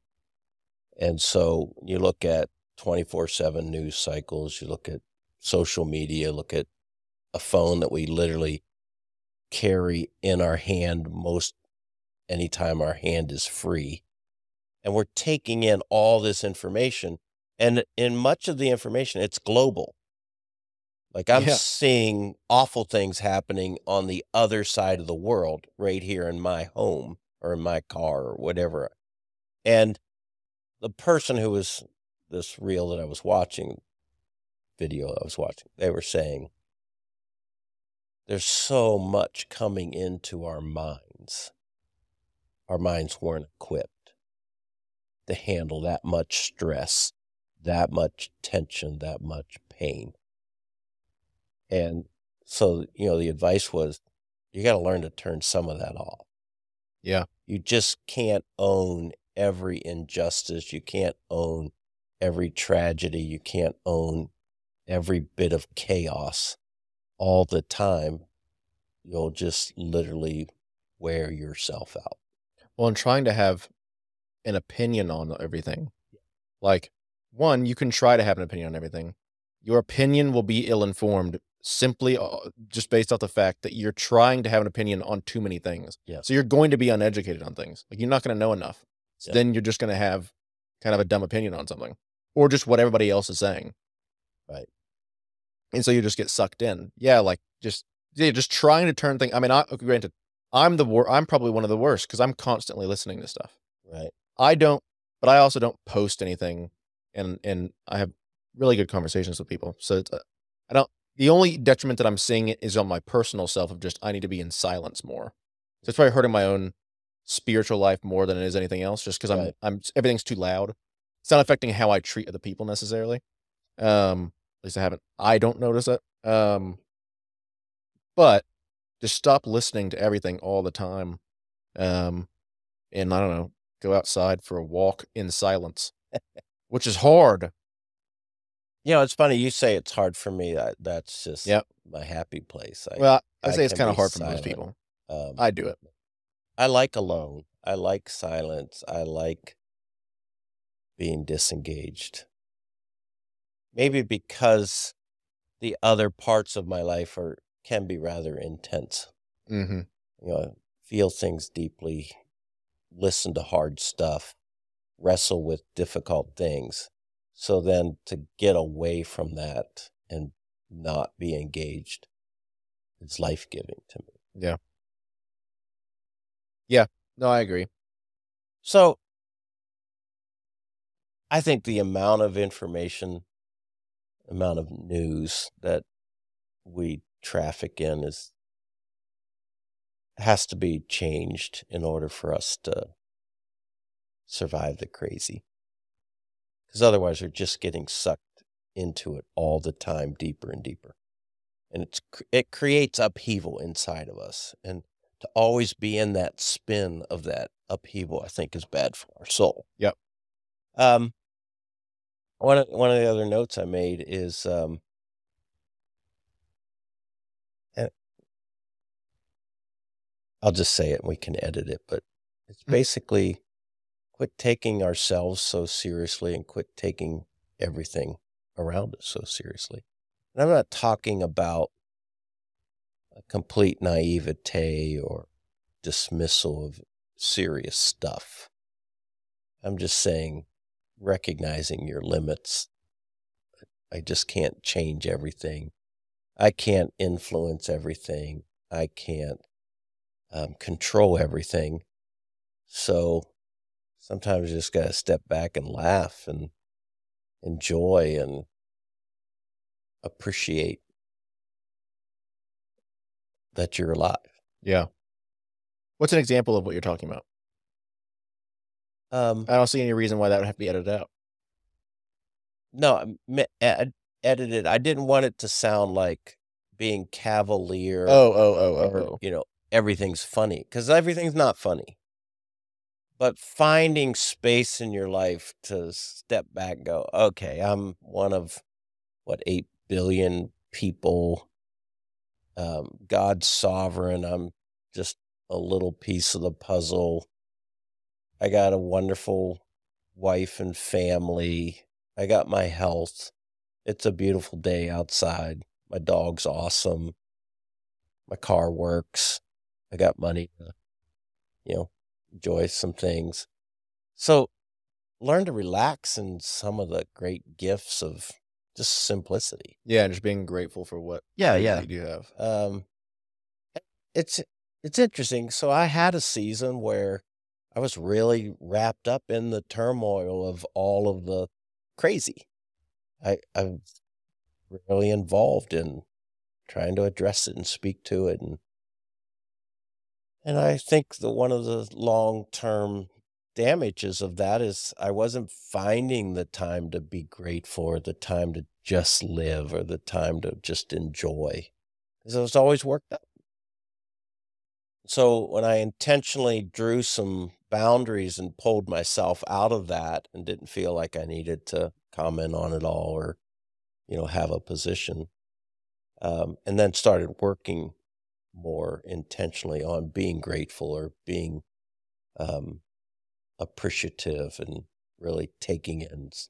And so you look at twenty-four seven news cycles, you look at social media, look at a phone that we literally carry in our hand most anytime our hand is free. And we're taking in all this information. And in much of the information, it's global. Like I'm Yeah. seeing awful things happening on the other side of the world right here in my home or in my car or whatever. And the person who was this reel that I was watching, video I was watching, they were saying, there's so much coming into our minds. Our minds weren't equipped to handle that much stress, that much tension, that much pain. And so, you know, the advice was, you got to learn to turn some of that off. Yeah. You just can't own every injustice. You can't own every tragedy. You can't own every bit of chaos all the time. You'll just literally wear yourself out. Well, and trying to have an opinion on everything. Like, one, you can try to have an opinion on everything. Your opinion will be ill-informed simply uh, just based off the fact that you're trying to have an opinion on too many things. Yeah. So you're going to be uneducated on things. Like, you're not going to know enough. So Yeah. then you're just going to have kind of a dumb opinion on something, or just what everybody else is saying. Right. And so you just get sucked in. Yeah, like just yeah, just trying to turn things. I mean, I okay, granted, I'm the wor- I'm probably one of the worst because I'm constantly listening to stuff. Right. I don't, but I also don't post anything, and and I have really good conversations with people. So it's, uh, I don't. The only detriment that I'm seeing is on my personal self of just I need to be in silence more. So it's probably hurting my own spiritual life more than it is anything else. Just because I'm Right. I'm everything's too loud. It's not affecting how I treat other people necessarily. Um, at least I haven't. I don't notice it. Um, but just stop listening to everything all the time. Um, and I don't know, go outside for a walk in silence, which is hard. You know, it's funny you say it's hard for me. That that's just Yep. my happy place. I, Well, I I say it's can kind of be hard for most silent. people. Um, I do it. I like alone. I like silence. I like being disengaged. Maybe because the other parts of my life are can be rather intense. Mm-hmm. You know, feel things deeply, listen to hard stuff, wrestle with difficult things. So then to get away from that and not be engaged is life-giving to me. Yeah. Yeah. No, I agree. So I think the amount of information, amount of news that we traffic in is has to be changed in order for us to survive the crazy. Because otherwise we're just getting sucked into it all the time, deeper and deeper. And it's it creates upheaval inside of us. And to always be in that spin of that upheaval, I think, is bad for our soul. Yep. Um, one of, one of the other notes I made is um, and I'll just say it and we can edit it, but it's basically quit taking ourselves so seriously and quit taking everything around us so seriously. And I'm not talking about a complete naivete or dismissal of serious stuff. I'm just saying, recognizing your limits. I just can't change everything. I can't influence everything. I can't um, control everything. So sometimes you just got to step back and laugh and enjoy and appreciate that you're alive. Yeah. What's an example of what you're talking about? Um, I don't see any reason why that would have to be edited out. no, I me- ed- edited. I didn't want it to sound like being cavalier. Oh, oh, oh, oh, or, oh. you know, everything's funny, because everything's not funny. but finding space in your life to step back and go, okay, I'm one of what, eight billion people. Um, God's sovereign. I'm just a little piece of the puzzle. I got a wonderful wife and family. I got my health. It's a beautiful day outside. My dog's awesome. My car works. I got money to, you know, enjoy some things. So learn to relax in some of the great gifts of just simplicity. Yeah, just being grateful for what Yeah, you yeah. you do have. Um, it's it's interesting. So I had a season where I was really wrapped up in the turmoil of all of the crazy. I I'm really involved in trying to address it and speak to it, and and I think the one of the long term damages of that is I wasn't finding the time to be grateful or the time to just live or the time to just enjoy because I was always worked up. So when I intentionally drew some boundaries and pulled myself out of that and didn't feel like I needed to comment on it all or, you know, have a position, um, and then started working more intentionally on being grateful or being um, appreciative and really taking in s-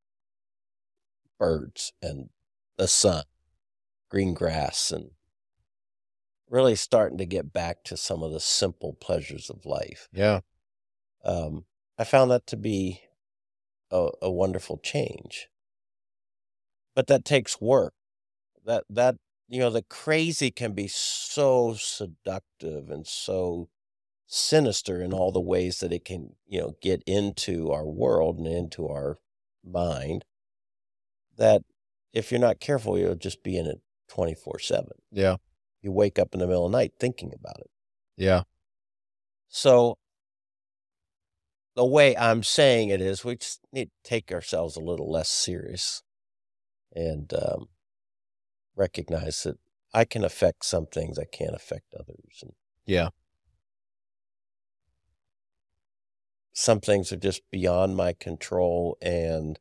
birds and the sun, green grass, and really starting to get back to some of the simple pleasures of life. Yeah. Um, I found that to be a, a wonderful change, but that takes work. That that you know, the crazy can be so seductive and so sinister in all the ways that it can, you know, get into our world and into our mind that if you're not careful, you'll just be in it twenty-four seven. Yeah. You wake up in the middle of the night thinking about it. Yeah. So the way I'm saying it is we just need to take ourselves a little less serious and um, recognize that I can affect some things, I can't affect others. And Yeah. some things are just beyond my control, and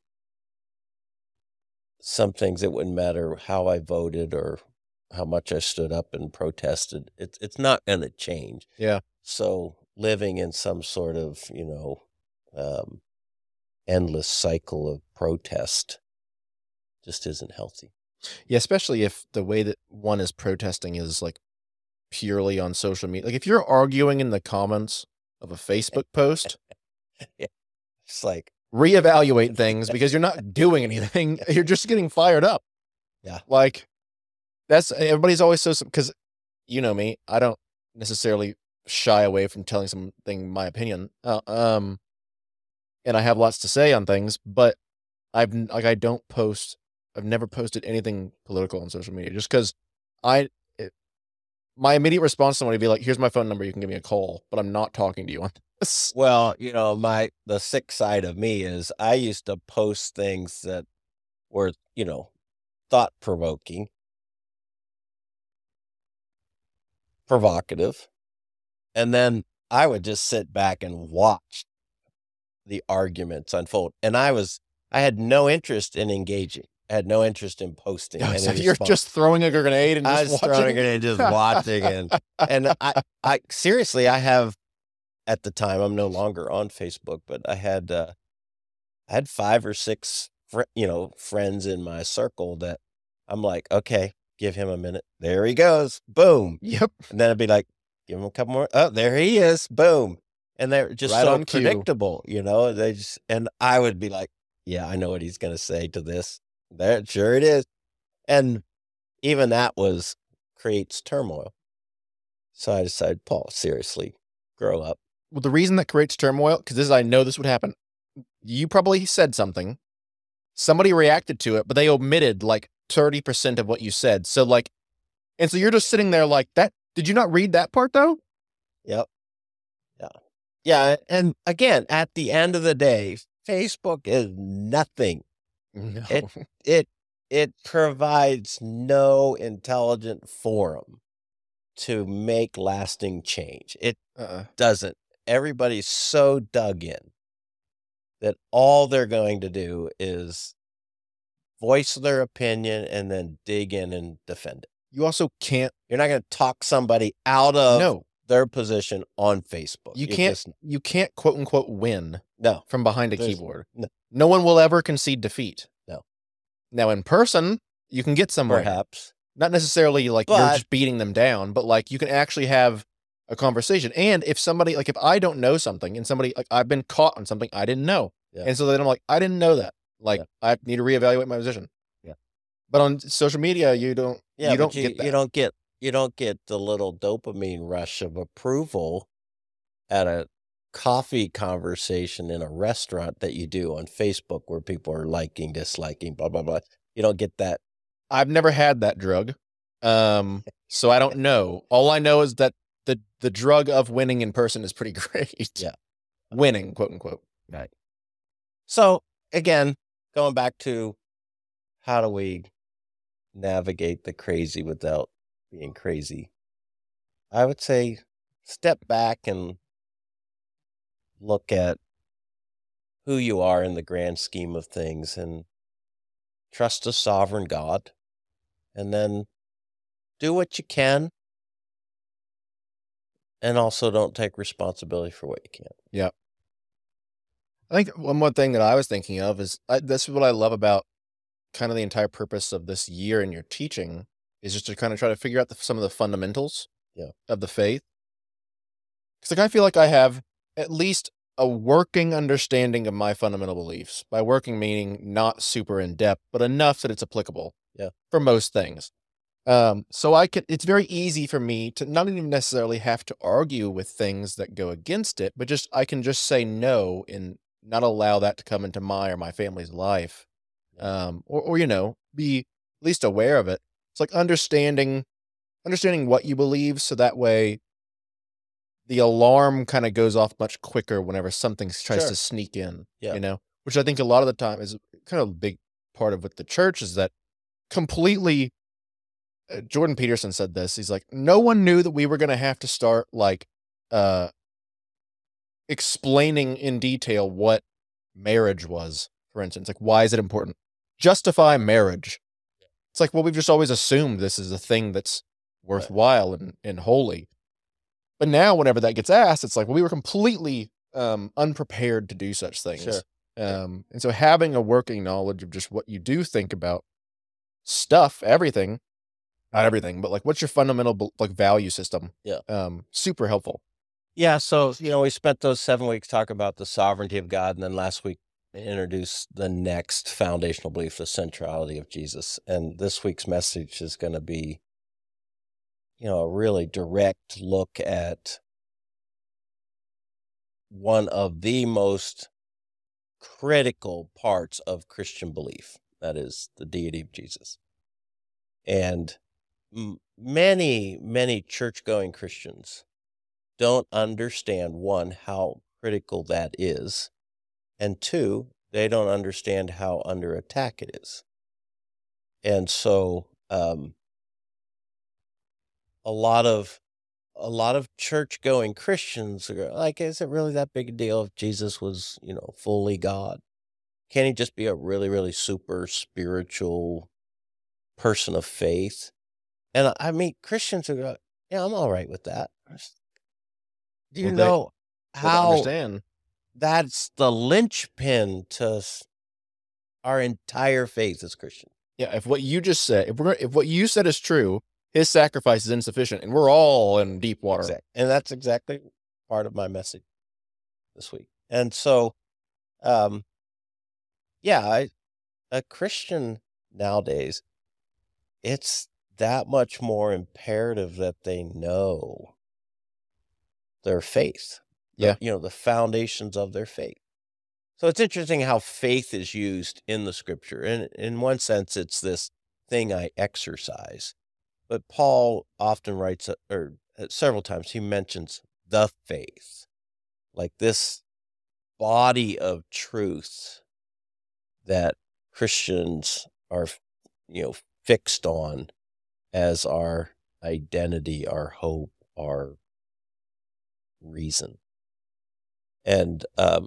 some things it wouldn't matter how I voted or how much I stood up and protested. It's it's not going to change. Yeah. So living in some sort of, you know, um, endless cycle of protest just isn't healthy. Yeah, especially if the way that one is protesting is like purely on social media. Like if you're arguing in the comments of a Facebook post, Yeah. It's like, reevaluate things because you're not doing anything. You're just getting fired up. yeah, Like that's everybody's always so because you know me, I don't necessarily shy away from telling something my opinion. Uh, um, and I have lots to say on things, but I've n- like I don't post. I've never posted anything political on social media just because I. It, my immediate response to somebody would be like, "Here's my phone number. You can give me a call," but I'm not talking to you on this. well, you know, my the sick side of me is I used to post things that were, you know, thought provoking, provocative, and then I would just sit back and watch the arguments unfold. And I was I had no interest in engaging. I had no interest in posting Yeah, any so you're response. just throwing a grenade and I just was watching. throwing it and just watching, and and I I seriously I have at the time I'm no longer on Facebook, but I had uh, I had five or six fr- you know friends in my circle that I'm like, okay, give him a minute. There he goes, boom, Yep. and then I'd be like, give him a couple more. Oh, there he is, boom, and they're just Right so on cue. predictable, you know. They just and I would be like, yeah, I know what he's gonna say to this. There, sure it is, and even that was creates turmoil. So I decided, Paul, seriously, grow up. Well, the reason that creates turmoil, because this is, I know this would happen. You probably said something, somebody reacted to it, but they omitted like thirty percent of what you said. So like, and so you're just sitting there like that. Did you not read that part though? Yep. Yeah. Yeah. And again, at the end of the day, Facebook is nothing. No. It it it provides no intelligent forum to make lasting change. It Uh-uh. doesn't. everybody's so dug in that all they're going to do is voice their opinion and then dig in and defend it. You also can't. You're not going to talk somebody out of No, their position on Facebook. you It can't. just- You can't quote unquote win no, from behind a There's- keyboard. no. No one will ever concede defeat. No. Now in person, you can get somewhere. perhaps. Not necessarily like you're But- just beating them down, but like you can actually have a conversation. And if somebody, like if I don't know something and somebody, like I've been caught on something I didn't know. Yeah. And so then I'm like, I didn't know that. Like Yeah. I need to reevaluate my position. Yeah. But on social media, you don't, Yeah, you but don't you, get that. you don't get you don't get the little dopamine rush of approval at a coffee conversation in a restaurant that you do on Facebook where people are liking, disliking, blah blah blah. You don't get that. I've never had that drug. Um, so I don't know. All I know is that the, the drug of winning in person is pretty great. Yeah. Winning, quote unquote. So again, going back to how do we navigate the crazy without being crazy? I would say step back and look at who you are in the grand scheme of things and trust a sovereign God, and then do what you can, and also don't take responsibility for what you can't. I think one more thing that I was thinking of is I, this is what I love about kind of the entire purpose of this year in your teaching is just to kind of try to figure out the, some of the fundamentals Yeah. of the faith. Because like I feel like I have at least a working understanding of my fundamental beliefs. By working meaning not super in depth, but enough that it's applicable. Yeah. For most things. Um, so I could. It's very easy for me to not even necessarily have to argue with things that go against it, but just I can just say no and not allow that to come into my or my family's life. Um, or, or, you know, be at least aware of it. It's like understanding, understanding what you believe. So that way the alarm kind of goes off much quicker whenever something tries Sure. to sneak in, Yeah. you know, which I think a lot of the time is kind of a big part of what the church is that completely, uh, Jordan Peterson said this. He's like, no one knew that we were going to have to start like, uh, explaining in detail what marriage was, for instance. Like, why is it important? Justify marriage. It's like, well, we've just always assumed this is a thing that's worthwhile and, and holy. But now whenever that gets asked, it's like, well, we were completely um, unprepared to do such things. Sure. Um, and so having a working knowledge of just what you do think about stuff, everything, not everything, but like what's your fundamental bel- like value system? Yeah. Um, super helpful. Yeah, so you know, we spent those seven weeks talking about the sovereignty of God, and then last week introduced the next foundational belief, the centrality of Jesus. And this week's message is going to be, you know, a really direct look at one of the most critical parts of Christian belief, that is the deity of Jesus. And m- many, many church-going Christians don't understand, one, how critical that is, and two, they don't understand how under attack it is. And so um, a lot of a lot of church-going Christians are like, is it really that big a deal if Jesus was, you know, fully God? Can he just be a really, really super spiritual person of faith? And I- I meet Christians who go, yeah, I'm all right with that. Do you Well, they- know They don't how understand. that's the linchpin to s- our entire faith as Christians? Yeah, if what you just said, if we're if what you said is true, his sacrifice is insufficient, and we're all in deep water. Exact- And that's exactly part of my message this week. And so, um, yeah, I, a Christian nowadays, it's that much more imperative that they know their faith. the- Yeah. you know, the foundations of their faith. So it's interesting how faith is used in the scripture. And in one sense, it's this thing I exercise. But Paul often writes, uh, or uh, several times, he mentions the faith, like this body of truth that Christians are, you know, fixed on as our identity, our hope, our reason. And um,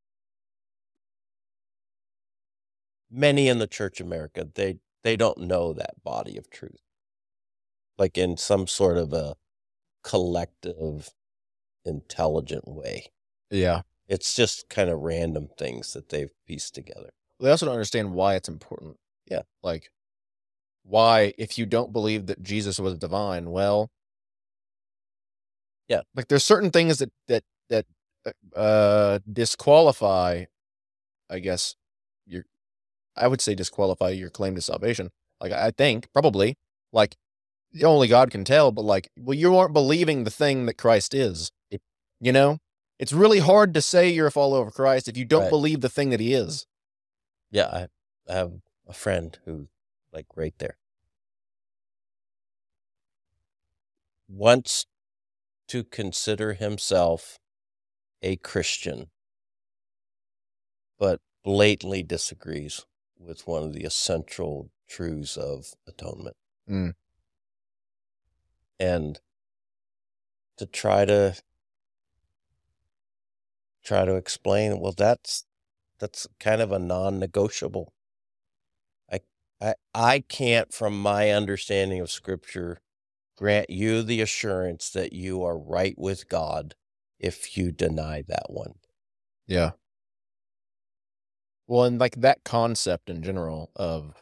many in the Church of America, they they don't know that body of truth, like in some sort of a collective, intelligent way. Yeah. It's just kind of random things that they've pieced together. They also don't understand why it's important. Yeah. Like, why, if you don't believe that Jesus was divine, well, Yeah. like there's certain things that that that uh disqualify, I guess, your I would say disqualify your claim to salvation. Like, I think probably, like, only God can tell, but like, well, you aren't believing the thing that Christ is. It- You know, it's really hard to say you're a follower of Christ if you don't Right. believe the thing that he is. Yeah, I, I have a friend who, like, right there, wants to consider himself a Christian, but blatantly disagrees with one of the essential truths of atonement. Mm. And to try to try to explain, well, that's that's kind of a non-negotiable. I I I can't, from my understanding of Scripture, grant you the assurance that you are right with God if you deny that one. Yeah. Well, and like that concept in general of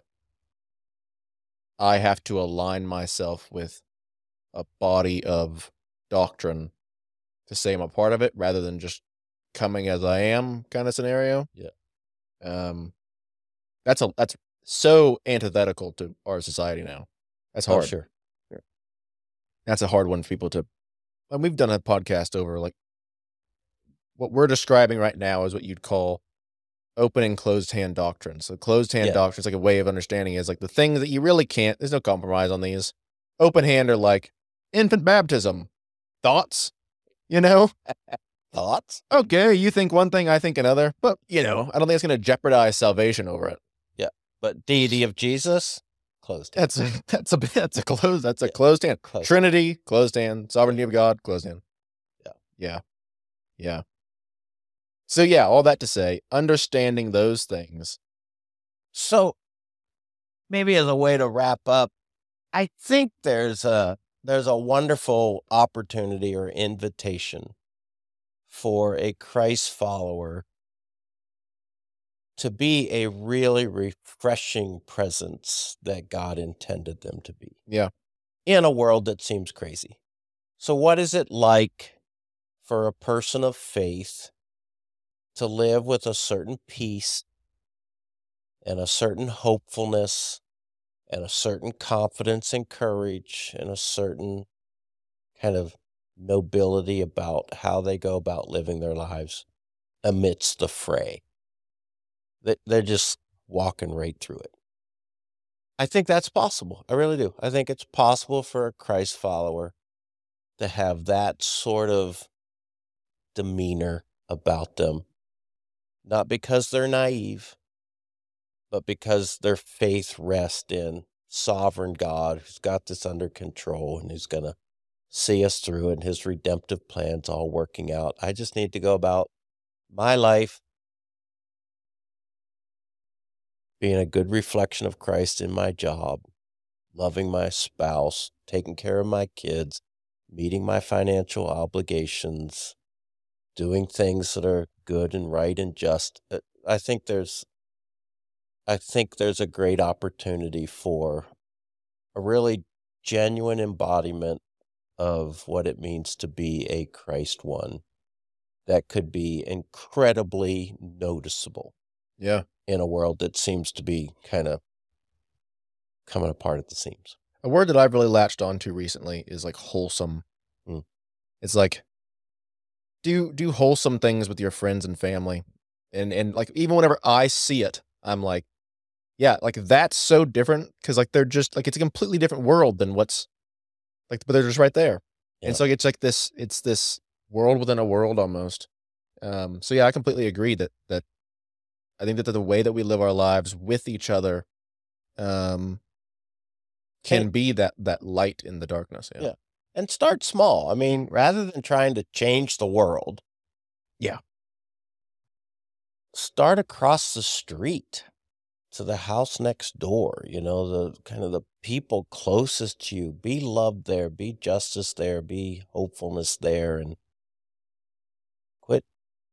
I have to align myself with a body of doctrine to say I'm a part of it rather than just coming as I am kind of scenario. Yeah. Um, that's a that's so antithetical to our society now. That's Oh, hard. sure. That's a hard one for people to. And we've done a podcast over like what we're describing right now is what you'd call open and closed hand doctrine. So closed hand Yeah. doctrine is like a way of understanding is like the things that you really can't. There's no compromise on these. Open hand are like infant baptism. Thoughts, you know. Thoughts? Okay, you think one thing, I think another, but you know, I don't think it's going to jeopardize salvation over it. Yeah. But deity of Jesus, closed hand. That's a that's a that's a closed that's a Yeah. closed hand. Closed. Trinity, closed hand. Sovereignty of God, closed hand. Yeah. Yeah. Yeah. So yeah, all that to say, understanding those things. So maybe as a way to wrap up, I think there's a there's a wonderful opportunity or invitation for a Christ follower to be a really refreshing presence that God intended them to be. Yeah. In a world that seems crazy. So what is it like for a person of faith to live with a certain peace and a certain hopefulness and a certain confidence and courage and a certain kind of nobility about how they go about living their lives amidst the fray? They- They're just walking right through it. I think that's possible. I really do. I think it's possible for a Christ follower to have that sort of demeanor about them, not because they're naive, but because their faith rests in sovereign God who's got this under control and who's going to see us through and his redemptive plans all working out. I just need to go about my life being a good reflection of Christ in my job, loving my spouse, taking care of my kids, meeting my financial obligations, doing things that are good and right and just. Uh, I think there's I think there's a great opportunity for a really genuine embodiment of what it means to be a Christ one that could be incredibly noticeable Yeah. in a world that seems to be kind of coming apart at the seams. A word that I've really latched onto recently is like wholesome. Mm. It's like do do wholesome things with your friends and family. And and like even whenever I see it, I'm like, yeah, like that's so different because like they're just like it's a completely different world than what's like, but they're just right there. Yeah. And so it's like this, it's this world within a world almost. Um, so yeah, I completely agree that that I think that the way that we live our lives with each other, um, can And- be that that light in the darkness. Yeah. Yeah. And start small. I mean, rather than trying to change the world, Yeah. start across the street to the house next door, you know, the kind of the people closest to you. Be love there, be justice there, be hopefulness there, and quit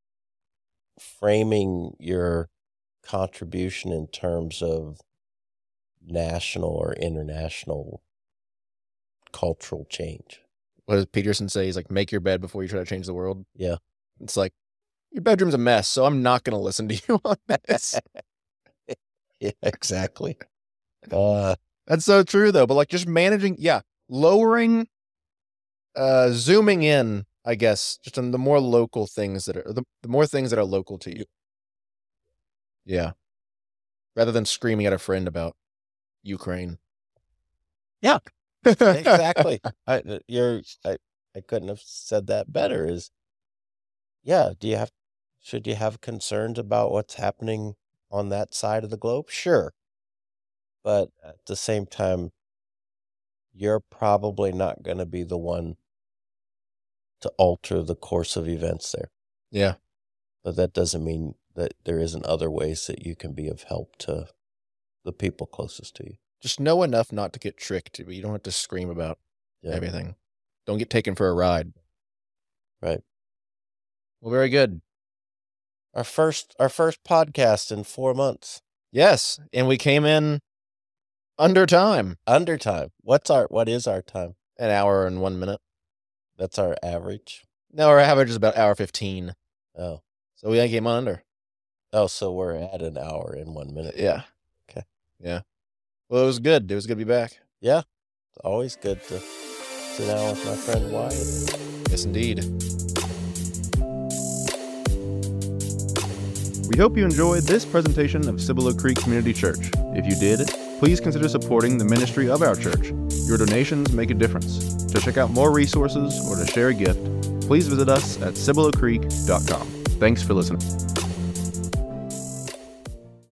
framing your contribution in terms of national or international cultural change. What does Peterson say? He's like, make your bed before you try to change the world. Yeah. It's like, your bedroom's a mess, so I'm not going to listen to you on this. Yeah, exactly. Uh, That's so true, though. But like just managing, yeah, lowering, uh, zooming in, I guess, just on the more local things that are, the, the more things that are local to you. Yeah. Rather than screaming at a friend about Ukraine. Yeah, exactly. I, you're, I, I couldn't have said that better. Is, yeah, do you have, should you have concerns about what's happening on that side of the globe? Sure. But at the same time, you're probably not going to be the one to alter the course of events there. Yeah. But that doesn't mean that there isn't other ways that you can be of help to the people closest to you. Just know enough not to get tricked, but you don't have to scream about Yeah. everything. Don't get taken for a ride. Right. Well, very good. Our first, our first podcast in four months. Yes, and we came in under time. Under time. What's our, what is our time? An hour and one minute. That's our average. No, our average is about hour fifteen. Oh. So we came under. Oh, so we're at an hour and one minute. Yeah. Okay. Yeah. Well, it was good. It was good to be back. Yeah. It's always good to sit down with my friend Wyatt. Yes, indeed. We hope you enjoyed this presentation of Cibolo Creek Community Church. If you did, please consider supporting the ministry of our church. Your donations make a difference. To check out more resources or to share a gift, please visit us at cibolo creek dot com. Thanks for listening.